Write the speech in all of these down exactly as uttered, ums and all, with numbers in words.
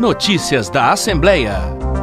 Notícias da Assembleia.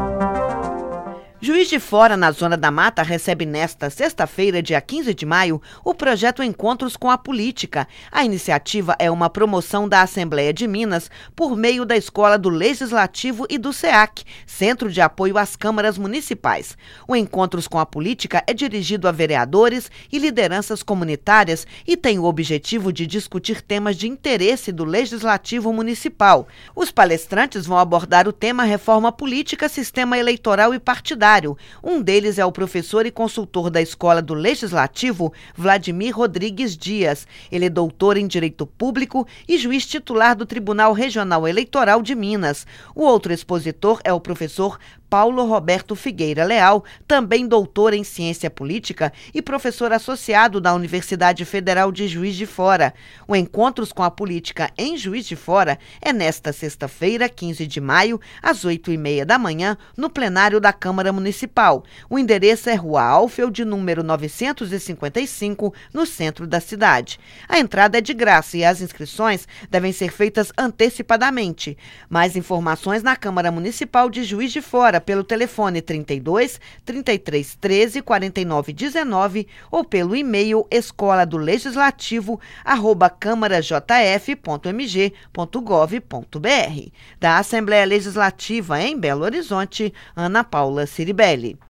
Juiz de Fora, na Zona da Mata, recebe nesta sexta-feira, dia quinze de maio, o projeto Encontros com a Política. A iniciativa é uma promoção da Assembleia de Minas por meio da Escola do Legislativo e do SEAC, Centro de Apoio às Câmaras Municipais. O Encontros com a Política é dirigido a vereadores e lideranças comunitárias e tem o objetivo de discutir temas de interesse do Legislativo Municipal. Os palestrantes vão abordar o tema Reforma Política, Sistema Eleitoral e Partidário. Um deles é o professor e consultor da Escola do Legislativo, Vladimir Rodrigues Dias. Ele é doutor em Direito Público e juiz titular do Tribunal Regional Eleitoral de Minas. O outro expositor é o professor Paulo Roberto Figueira Leal, também doutor em Ciência Política e professor associado da Universidade Federal de Juiz de Fora. O Encontros com a Política em Juiz de Fora é nesta sexta-feira, quinze de maio, às oito e meia da manhã, no plenário da Câmara Municipal. O endereço é Rua Alfeld, número novecentos e cinquenta e cinco, no centro da cidade. A entrada é de graça e as inscrições devem ser feitas antecipadamente. Mais informações na Câmara Municipal de Juiz de Fora, pelo telefone trinta e dois, trinta e três, treze, quarenta e nove, dezenove ou pelo e-mail escola do legislativo arroba câmara j f ponto m g ponto gov ponto b r. Da Assembleia Legislativa em Belo Horizonte, Ana Paula Ciribelli.